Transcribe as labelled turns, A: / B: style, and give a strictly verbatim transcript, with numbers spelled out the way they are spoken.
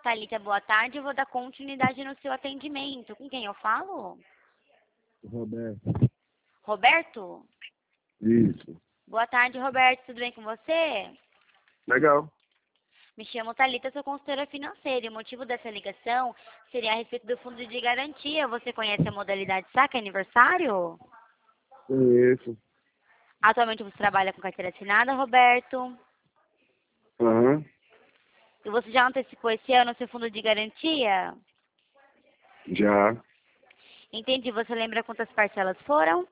A: Thalita, boa tarde. Eu vou dar continuidade no seu atendimento. Com quem eu falo?
B: Roberto.
A: Roberto?
B: Isso.
A: Boa tarde, Roberto. Tudo bem com você?
B: Legal.
A: Me chamo Thalita, sou consultora financeira. E o motivo dessa ligação seria a respeito do fundo de garantia. Você conhece a modalidade saque aniversário?
B: Conheço.
A: Atualmente você trabalha com carteira assinada, Roberto?
B: Aham.
A: E você já antecipou esse ano o seu fundo de garantia?
B: Já.
A: Entendi. Você lembra quantas parcelas foram?